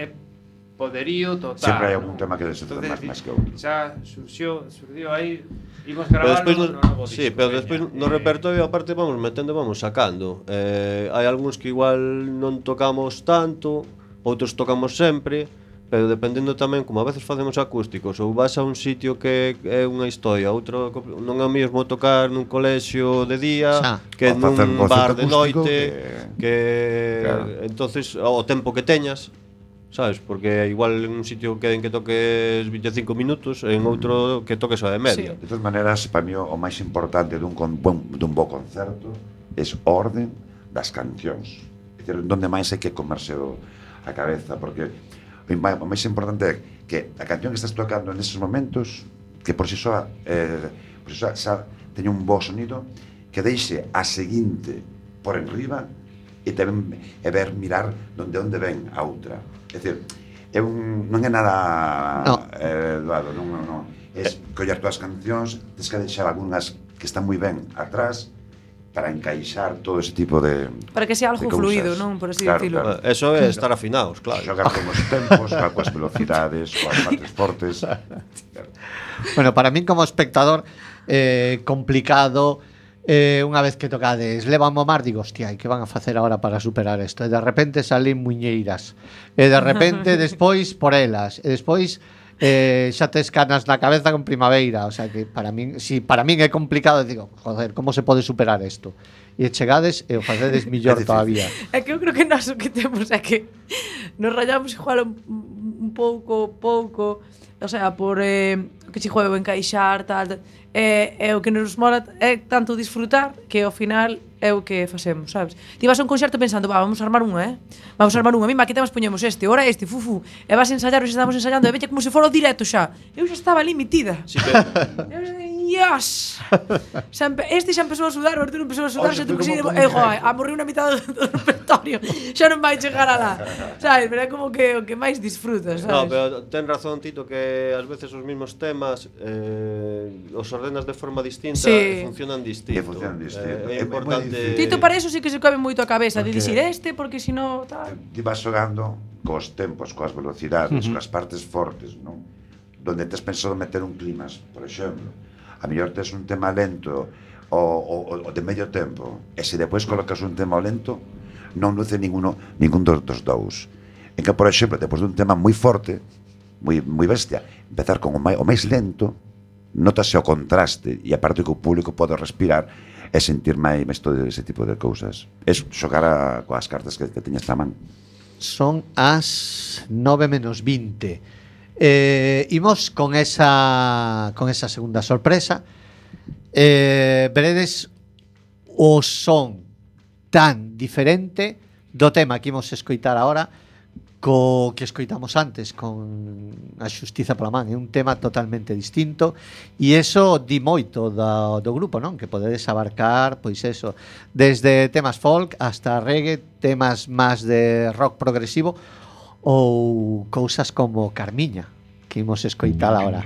poderío total. Sempre hai ¿no? algún tema que disfruta Entonces, máis máis que outro. xa surxiu, surdiu aí, imos Pero gravarlo despois, no, no, novo disco. sí, pero veña. despois no Eh, repertorio aparte vamos metendo, vamos sacando. Eh, hai algúns que igual non tocamos tanto, outros tocamos sempre, pero dependendo tamén, como a veces facemos acústicos, ou vas a un sitio que é unha historia, outro non é o mesmo tocar nun colexio de día Xa. que Ou facer nun un bar concerto de acústico noite, que- que, Claro. entonces o tempo que teñas, sabes? Porque igual en un sitio queden que toques veinticinco minutos, en outro que toques a de media. De todas maneras, para mí o máis importante dun, con, bon, dun bo concerto é o orden das cancións. É dicir, donde máis hai que comerse o, a cabeza, porque o máis, o máis importante é que a canción que estás tocando neses momentos, que por si soa, eh, por si soa, xa teña un bo sonido, que deixe a seguinte por enriba e tamén e ver, mirar donde onde ven a outra. É dicir, é un, non é nada No. eh, doado, non, non, non. É coller todas as cancións, tens que deixar algunhas que están moi ben atrás para encaixar todo ese tipo de Para que sea algo de cousas. fluido, non? Por así Claro, dicilo. claro. Eh, Eso é estar afinados, claro. Xogar con os tempos, coa- coas velocidades, coas partes fortes. Claro. Bueno, para min como espectador eh, complicado eh, unha vez que tocades Levan o mar, digo, hostia, e que van a facer agora para superar isto? E de repente salen muñeiras, e de repente despois por elas, e despois eh, xa tes canas na cabeza con Primavera, o sea que para min, si para min é complicado, digo, joder, como se pode superar isto? E chegades e o facedes millor difícil. todavía. É que eu creo que nós o que temos é que nos rayamos igual un, un pouco, pouco, o sea, por eh, que che juego encaixar, tal, tal. E, e o que nos mola é tanto disfrutar que ao final é o que facemos, sabes? Ti vas a un concerto pensando, va, vamos a armar unha, eh? Vamos a armar unha, mima, que temas poñemos este, ora este, fufu, e vas a ensayar, hoxe estamos ensayando, e veña como se fora o directo xa. Eu xa estaba ali metida. Sí que Eu xa, yes! Xa empe, este xa empezou a sudar, o Arturo empezou a sudar, Oxe, xa tuve que foi seguir, como e como joder, a morrer na mitad do, do repertorio, xa non vai chegar a lá, sabes? Pero é como que o que máis disfrutas, sabes? No, pero ten razón, Tito, que ás veces os mismos temas eh, os ordenas de forma distinta Sí. e funcionan distinto. E funcionan distinto. Eh, é É moi importante... difícil. Tito para eso sí que se come moito a cabeza de Porque- dicir este, porque si no, tal. Ti vas xogando cos tempos, coas velocidades, uh -huh. coas partes fortes, non? Donde tes pensado meter un climas, por exemplo. A mellor tes un tema lento o, o, o de medio tempo, e se depois colocas un tema lento, non luce ninguno, ningún dos, dos dous. En que, por exemplo, depois dun tema moi forte, moi, moi bestia, empezar con o máis, o máis lento, notase o contraste, e aparte que o público pode respirar e sentir máis, máis todo ese tipo de cousas. É xogar a, coas cartas que, que teñes na man. Son as nove menos vinte. Eh, imos con esa con esa segunda sorpresa. Eh, veredes o son tan diferente do tema que imos escoitar agora co que escoitamos antes con a Xustiza pola man. É un tema totalmente distinto e eso di moito do, do grupo, non? Que podedes abarcar, pois eso, desde temas folk hasta reggae, temas máis de rock progresivo ou cousas como Carmiña, que imos escoitar agora.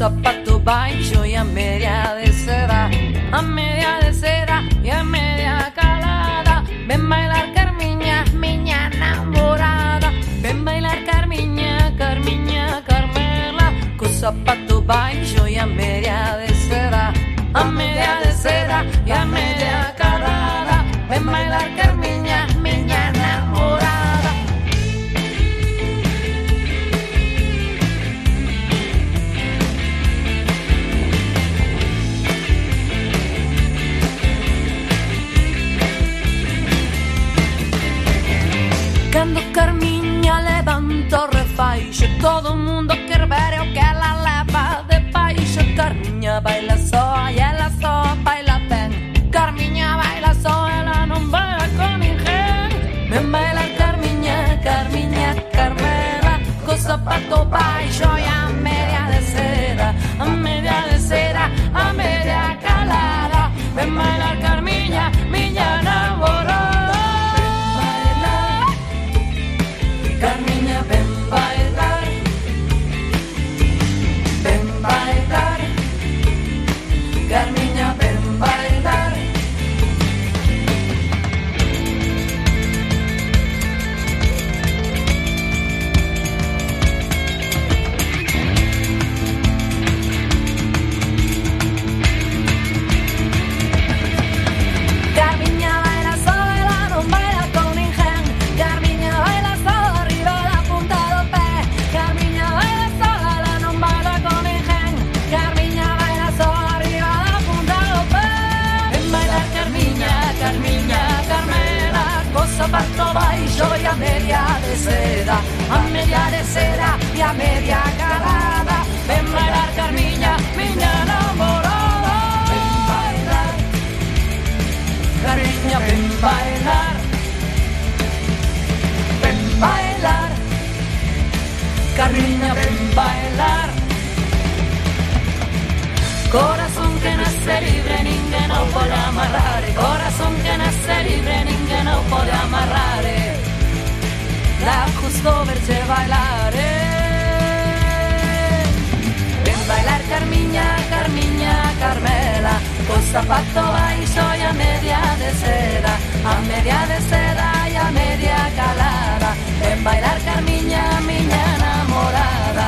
zapato baixo e a media de seda, a media de seda e a media calada. Ven bailar Carmiña, miña namorada. Ven bailar Carmiña, Carmiña, Carmela. Co zapato baixo e a media de seda, a media de seda e a media calada. Ven bailar Carmiña, miña namorada. Cando Carmiña levanta o refaixo, todo o mundo quer ver o que ela leva de baixo. Carmiña baila só e ela só baila ben. Carmiña baila só, ela non baila con ninguén. Ven bailar Carmiña, Carmiña, Carmela. Co zapato baixo e a media de seda, a media de seda, a media calada. Ven bailar Carmiña, miña namorada. Carmiña, ven bailar, ven bailar, Carmiña, ven bailar. Carmiña baila sola, non baila con ninguén. Carmiña baila sola arriba da punta do pé. Carmiña baila sola, non baila con ninguén. Carmiña baila sola arriba da punta do pé. Ven bailar Carmiña, Carmiña, Carmela. Co zapato baixo e a media de seda, a media de seda e a media calada. Ven bailar Carmiña, miña namorada. Ven bailar Carmiña, ven bailar, ven bailar, Carmiña, ven bailar. Corazón que nace libre, ninguén o pode amarrar. Corazón que nace libre, ninguén o pode amarrar. La justo verse bailar. Ven bailar Carmiña, Carmiña, Carmela. Con zapato baixo e a media de seda, a media de seda e a media calada. Ven bailar Carmiña, miña namorada.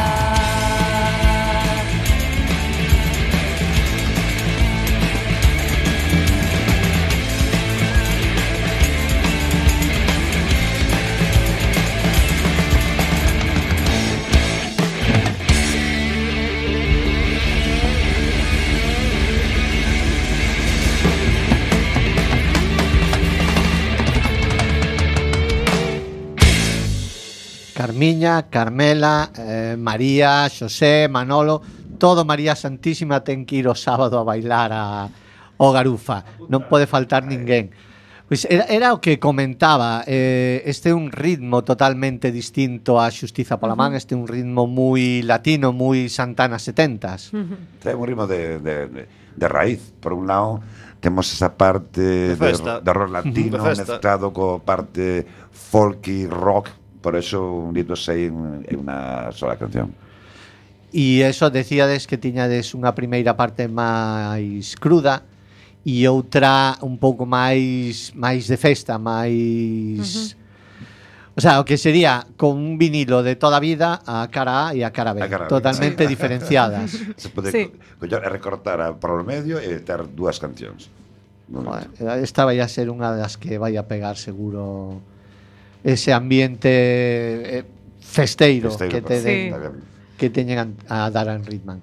Carmiña, Carmela, eh, María, Xosé, Manolo, todo María Santísima ten que ir o sábado a bailar a o Garufa, non pode faltar ninguén. Pois era, era o que comentaba, eh, este é un ritmo totalmente distinto a Xustiza pola man, este é un ritmo moi latino, moi Santana setentas. Ten un ritmo de, de, de, de raíz, por un lado temos esa parte De festa. de, de rock latino De festa. mezclado co parte folky rock, por eso unido sei en, en unha sola canción. E eso decíades que tiñades unha primeira parte máis cruda e outra un pouco máis máis de festa, máis uh-huh. O sea, o que sería con un vinilo de toda a vida a cara A e a cara B, A cara B, totalmente sí. diferenciadas. Se pode Sí. co, co, recortar a, por o medio e ter dúas cancións. Joder, esta vai a ser unha das que vai a pegar seguro ese ambiente eh, festeiro, Festeiro, que te Sí. den, que teñen a, a Darren Ridman.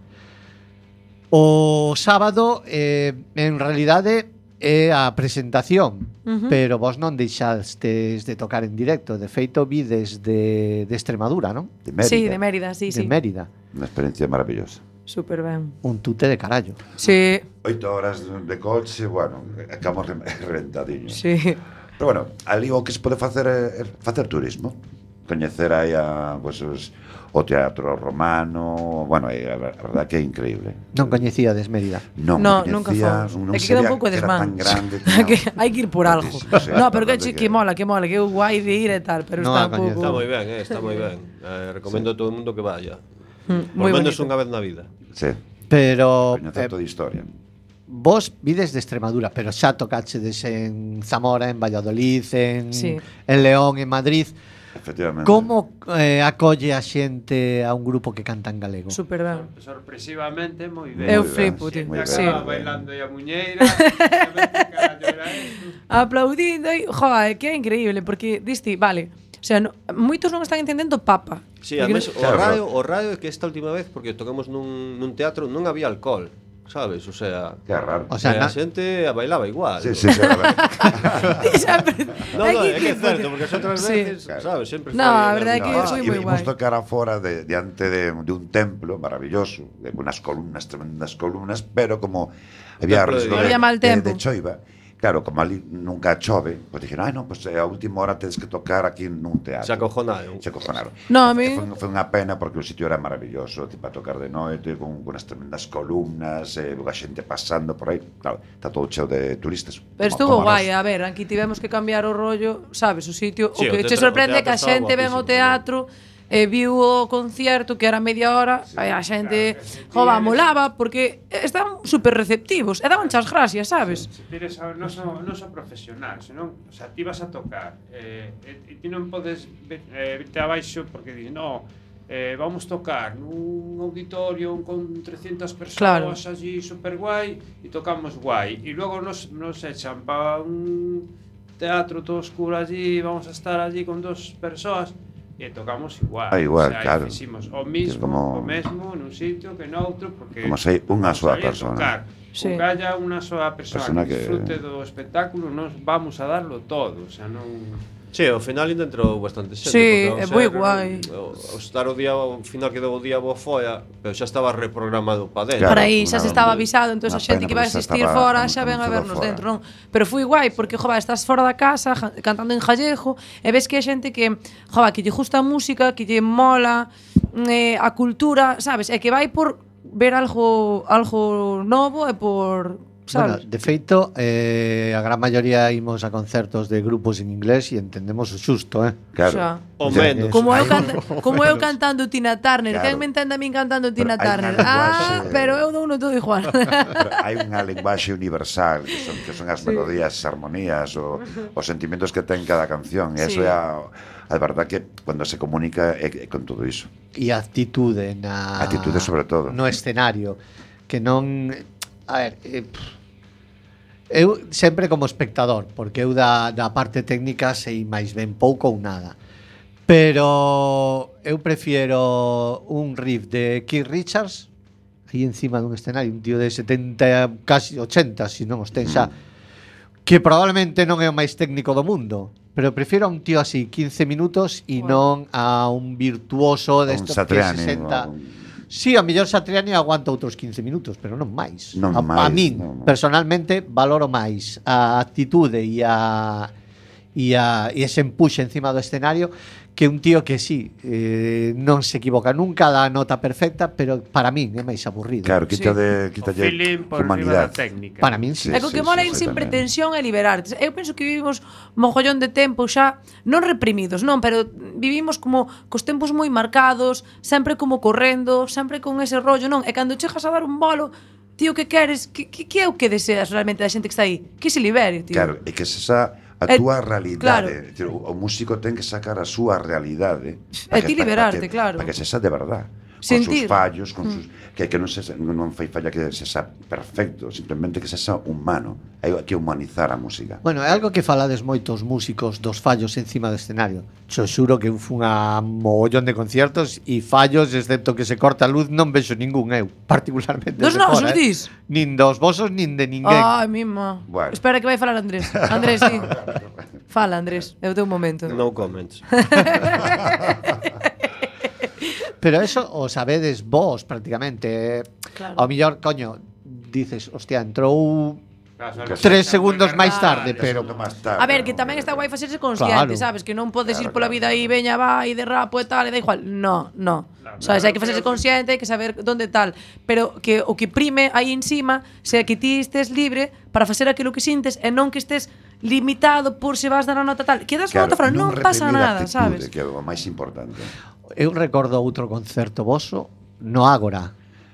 O sábado eh, en realidade é a presentación, Ujú. pero vos non deixastes de tocar en directo. De feito, vides de, de Extremadura, non? De Mérida. Sí, de Mérida, sí, de sí. Mérida. Unha experiencia maravillosa. Super ben. Un tute de carallo. Sí, Oito horas de coche, bueno, acabamos reventadiños. sí. Pero bueno, ali o que se pode facer é facer turismo. Coñecer aí a, pues, os, o teatro romano, bueno, é, a verdade que é increíble. Non coñecíades Mérida. Non, No, non nunca coñecía, foi. non É que queda un sabía pouco que era desmán. tan grande. que hai que ir por algo. Tantísimo, sí, No, a pero que, verdade che- que mola, que mola, que é guai de ir e tal, pero No, está un coñezo. pouco... Está moi ben, eh, está moi ben. Eh, recomendo a todo o mundo que vaya. Mm, Por moi menos bonito. unha vez na vida. Sí. Pero Coñecer eh, toda a historia. vos vides de Extremadura, pero xa tocachedes en Zamora, en Valladolid, en, Sí. en León, en Madrid. Efectivamente. Como eh, acolle a xente a un grupo que canta en galego? Super ben. Sorpresivamente moi ben. Eu Moi ben, flipo, tío. moi ben. Sí. Acaba bailando a muñeira. Carallo era isto. Aplaudindo aí, joa, que é increíble, porque diste, vale, o sea, no, moitos non están entendendo papa. Sí, Porque además, non- o Claro. raio, o raio é que esta última vez, porque tocamos nun, nun teatro, non había alcohol, sabes? O sea, Que raro. O sea, e a na- xente a bailaba igual. Sí, sí, sí, a ver. Sempre- No, no, aquí é que é flipo, certo, tío. porque as outras Sí. veces, sabes, sempre No, foi a verdade é que algo- foi e moi vimos guai. tocar afora de, diante de, de un templo maravilloso, de unas columnas, tremendas columnas, pero como había templo de risco Dios. de, Había mal de, tempo. de choiva, claro, como ali nunca chove, pues dijeron, ai, non, pues a última hora tedes que tocar aquí nun teatro. Se acojonaron. Se acojonaron. No, a mí- E Foi, foi unha pena porque o sitio era maravilloso, tipo a tocar de noite, con, con unas tremendas columnas, eh, a xente pasando por aí. Claro, está todo cheo de turistas. Pero como- estuvo como guai, nós. a ver, aquí tivemos que cambiar o rollo, sabes, o sitio, Sí, o que o che teatro- sorprende o é que a teatro xente estaba ven o guapísimo teatro e viu o concierto que era media hora, sí, a xente, claro, jova, sí, molaba porque estaban super receptivos e daban chas gracias, sabes? Se tires a, non so, non so profesional, senón, o sea, ti vas a tocar eh, e, e ti non podes ver, eh, vete abaixo porque dices, no, eh, vamos tocar nun auditorio con trescientas Claro. persoas allí super guai e tocamos guai e logo nos, nos echan pa un teatro todo oscuro allí, vamos a estar allí con dos persoas e tocamos igual. Ah, igual, o sea, claro. Fiximos o mismo, como- o mesmo nun sitio que noutro porque Como se hai unha soa sabía persona. tocar. Sí. Sí. Que haya unha soa persoa, Persona que que- disfrute do espectáculo, nos vamos a darlo todo, o sea, non... Sí, ao final ainda entrou bastante xente. Sí, porque, é o sea, moi que guai. O, o estar o día, o final que deu o día boa folla, pero xa estaba reprogramado para dentro. Claro, Para aí xa se unha- estaba avisado, entón a unha xente pena, que vai porque xa asistir estaba fora an- xa ven a anunciado vernos fora. dentro, non? Pero foi guai porque, jova, estás fora da casa ja- cantando en gallego e ves que hai xente que, jova, que lle gusta a música, que lle mola eh, a cultura, sabes? E que vai por ver algo algo novo e por, Bueno, sabes? de feito, eh, a gran maioría imos a concertos de grupos en inglés e entendemos o xusto, eh? Claro. Xa. O Sí. menos. Como eu, Hai- canta, como eu cantando Tina Turner, Claro. quen me entende a min cantando Tina Pero hai Turner? unha Ah, linguaxe- pero eu dou no todo igual. Pero hai unha linguaxe universal que son, que son as melodías, as armonías, o, os sentimentos que ten cada canción. E Sí. eso é a, a verdad que cando se comunica é, é con todo iso. E a actitude na Actitude sobre todo. no escenario, que non, a ver, eh, pff, eu sempre como espectador, porque eu da, da parte técnica sei máis ben pouco ou nada. Pero eu prefiero un riff de Keith Richards aí encima dun escenario, un tío de setenta, casi ochenta, se non os ten xa, que probablemente non é o máis técnico do mundo, pero prefiero a un tío así quince minutos e non a un virtuoso Un destos que Satriani, sesenta. un- Sí, a mellor Satriani aguanta outros quince minutos, pero non máis. Non a, máis, a min, non. personalmente, valoro máis a actitude e a e a e ese empuxe encima do escenario que un tío que sí, eh, non se equivoca nunca, dá a nota perfecta, pero para min é máis aburrido. Claro, quita Sí. de O quitalle feeling por riba da humanidade. técnica. Para min sí. Sí, É co que sí, mola sí, ir sí, sin tamén. pretensión e liberarte. Eu penso que vivimos mogollón de tempo xa non reprimidos, non, pero vivimos como cos tempos moi marcados, sempre como correndo, sempre con ese rollo, non? E cando chegas a dar un bolo, tío, que queres? Que, que, que é o que deseas realmente da xente que está aí? Que se libere, tío. Claro, e que se sa a Eh, túa claro. realidade. Claro. O, o músico ten que sacar a súa realidade. E ti liberarte, para que, claro. Para que se sa de verdad. Sentir. Con sus fallos, con sus, que, que non, se, non fai falla que se sa perfecto, simplemente que se sa humano. Hai que humanizar a música. Bueno, é algo que falades moitos músicos dos fallos encima do escenario. Xo xuro que eu fun a mogollón de conciertos e fallos, excepto que se corta a luz, non vexo ningún eu, particularmente. Dos de nosos, fora, eh. dis? Nin dos vosos, nin de ninguén. Ai, mima. Bueno. Espera que vai falar Andrés. Andrés, sí. Fala, Andrés. Eu teu momento. No comments. Pero eso o sabedes vos prácticamente. eh. Claro. Ao millor, coño, dices, hostia, entrou Claro, tres xa moi segundos máis cargada, tarde, xa pero Segundo máis tarde, A ver, que non? tamén está guai facerse consciente, Claro. sabes? Que non podes ir Claro, pola vida claro. aí, veña, va, e de rapo e tal, e da igual. No, no. Claro, Sabes, hai que claro, facerse pero- consciente, hai que saber donde tal. Pero que o que prime aí encima sea que ti estés libre para facer aquilo que sintes e non que estés limitado por se vas dar a nota tal. Que das a nota fora, non pasa reprimir a nada, actitude, sabes? Que é o máis importante. eu recordo outro concerto voso no Ágora,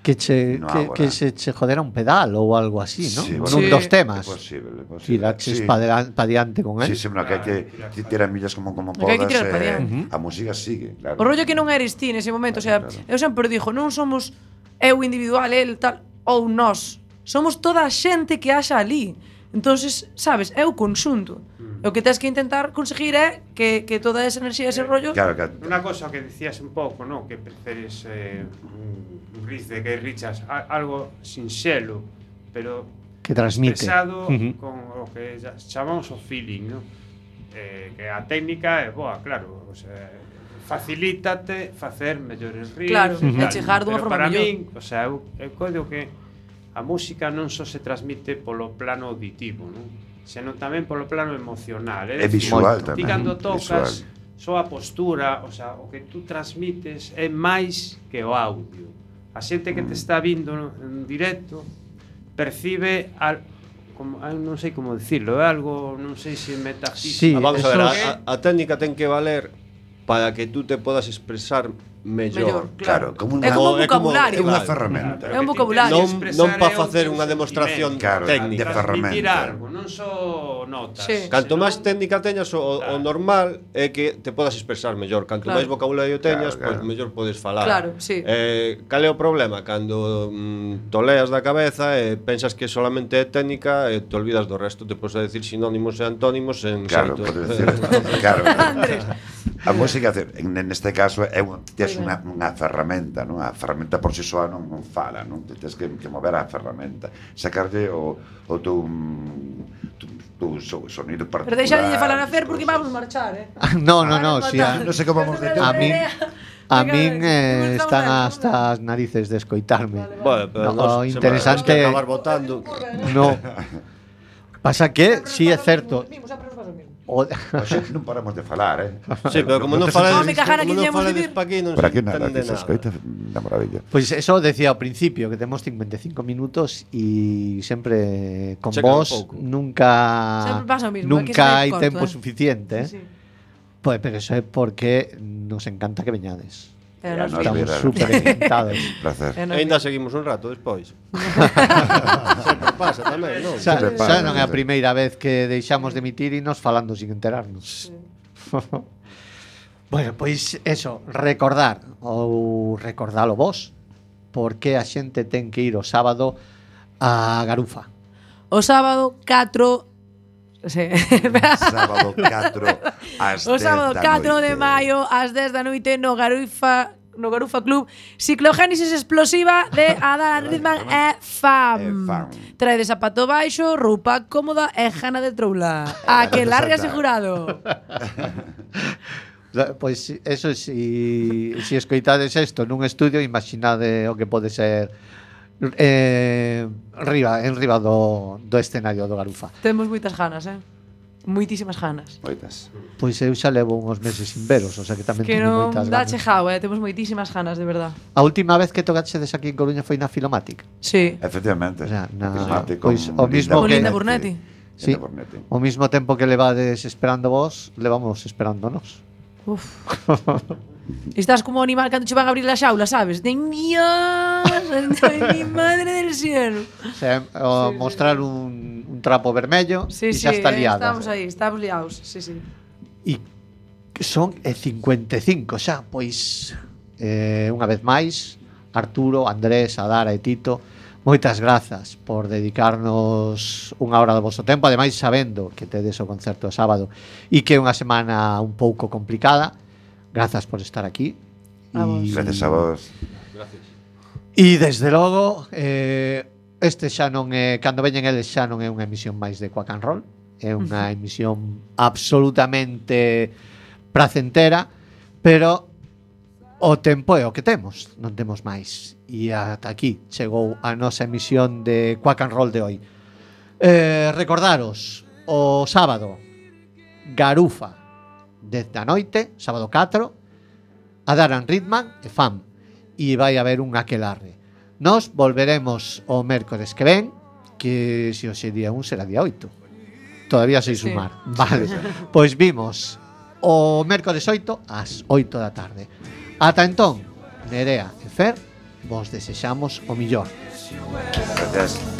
que che, No, que, agora. que se che jodera un pedal ou algo así, ¿no? Sí, Nun bueno, dos É temas. posible, é posible. Tiraches Sí. pa, pa diante con él. Sí, sí, no, que hai que ti- tirar millas como como Que hai que podas tirar pa e diante. a música sigue, claro. O rollo que non eres ti nese momento, o sea, Claro, claro. eu sempre digo, non somos eu individual, el tal, ou nós. Somos toda a xente que haxa ali. Entonces, sabes, é o conxunto. E o que tens que intentar conseguir é que, que toda esa enerxía, ese rollo... Claro, que Una cosa que decías un pouco, ¿no? Que preferes eh, un un riff de Guy Richards, a- algo sinxelo, pero Que transmite. expresado Ujú. con o que ya- chamamos o feeling, ¿no? Eh, que a técnica é boa, claro, o sea, facilítate facer mellores riffs. Claro, e e tal. chegar dunha Pero forma para mellor. min, o sea, eu, eu coido que a música non só se transmite polo plano auditivo, non? Senón tamén polo plano emocional, é É dicir, visual ti tamén, cando tocas, visual. só a postura, o sea, o que tú transmites é máis que o audio. A xente que te está vindo no- en directo percibe al, como, ah, non sei como dicirlo, é algo, non sei se Sí, metafísico. Ah, vamos a ver, eso- a, a, a técnica ten que valer para que tú te podas expresar mellor. Mellor, Claro, como É unha, como un é como- vocabulario. é unha Claro. ferramenta. É un vocabulario. Non- non pa facer unha demostración Claro, técnica. de Transmitir ferramenta. algo, non só notas. Sí. Canto senón- máis técnica teñas, o, o Claro. normal é que te podas expresar mellor. Canto Claro. máis vocabulario teñas, Claro, claro. pois mellor podes falar. Claro, sí. Eh, cal é o problema? Cando mm, toleas da cabeza e pensas que solamente é técnica e te olvidas do resto, te podes decir sinónimos e antónimos en Claro, xeito. pode decir, claro. A música, en neste caso, é un, tes unha, unha ferramenta, non? A ferramenta por si soa non, non fala, non? Tens que, que mover a ferramenta, sacarlle o, o teu, tu, tu so- sonido particular. Pero deixa de falar a Fer cosas. porque vamos marchar, eh? No, no, no, Vamos sí, matar. a, Non sei como vamos de a min a Venga, min venga, eh, vamos están a ver, hasta as narices de escoitarme. Bueno, pero No, nos, o interesante- se me acabar votando. No. Pasa que sí é certo. O, Hoxe non paramos de falar, eh? Sí, pero como non te fala Home, cajana, como aquí non íamos fala vivir. de aquí non Por se aquí nada, entende que se nada. escoita da maravilla. Pois eso decía ao principio, que temos cincuenta e cinco minutos e sempre con Checa un vos pouco. nunca Sempre pasa o mismo, é que nunca se hai corto, tempo eh. suficiente, eh? Sí. Pois, pero eso é porque nos encanta que veñades. É Ya, nos nos vimos. Estamos verán. super encantados. Placer. É nos Ainda vimos. seguimos un rato despois. Sempre pasa tamén, non? Xa, Sempre xa pasa, non é a sí. primeira vez que deixamos de emitir e nos falando sin enterarnos. Bueno, pois eso, recordar ou recordalo vos, porque a xente ten que ir o sábado a Garufa. O sábado catro Sí. Sábado catro ás O dez sábado da catro de noite. maio ás dez da noite no Garufa no Garufa Club, Ciclogénesis explosiva de Adán Ritman e Fam. E Fam. Trae de zapato baixo, roupa cómoda e jana de troula. A que largue asegurado. Pois eso, si, si escoitades isto nun estudio, imaginade o que pode ser eh, riba, en riba do, do escenario do Garufa. Temos moitas ganas, eh? Moitísimas ganas. Moitas. Pois eu xa levo uns meses sin veros, o sea que tamén Que teño non moitas dá ganas. chejao, eh? Temos moitísimas ganas, de verdad. A última vez que tocaxedes aquí en Coruña foi na Filomatic. Sí. Efectivamente. O sea, na- Filmate pois con o mismo Con que- Linda Burnetti. Sí. Linda Burnetti. O mismo tempo que levades esperando vos, levamos esperándonos. Uf. Estás como animal cando che van a abrir la xaula, sabes? De Dios, mi madre del cielo. O sea, o mostrar un, un trapo vermello Sí, e sí, xa está eh, liada. estamos aí, estamos liados. Sí, sí. E son e cincuenta e cinco xa, pois eh, unha vez máis Arturo, Andrés, Adara e Tito, moitas grazas por dedicarnos unha hora do vosso tempo, ademais sabendo que tedes o concerto o sábado e que é unha semana un pouco complicada. Grazas por estar aquí. A vos. E- Gracias a vos. Gracias. E desde logo eh, este xa non é, cando veñen eles xa non é unha emisión máis de Quack and Roll, é unha emisión absolutamente placentera, pero o tempo é o que temos, non temos máis. E ata aquí chegou a nosa emisión de Quack and Roll de hoy. Eh, recordaros, o sábado Garufa dez da noite, sábado catro, Adán Ritman e Fam, e vai haber un aquelarre. Nos volveremos o mércores que ven, que se hoxe día un será día oito. Todavía sei Sí. sumar. Vale. Pois vimos o mércores oito ás oito da tarde. Ata entón, Nerea e Fer, vos desexamos o millor. Gracias.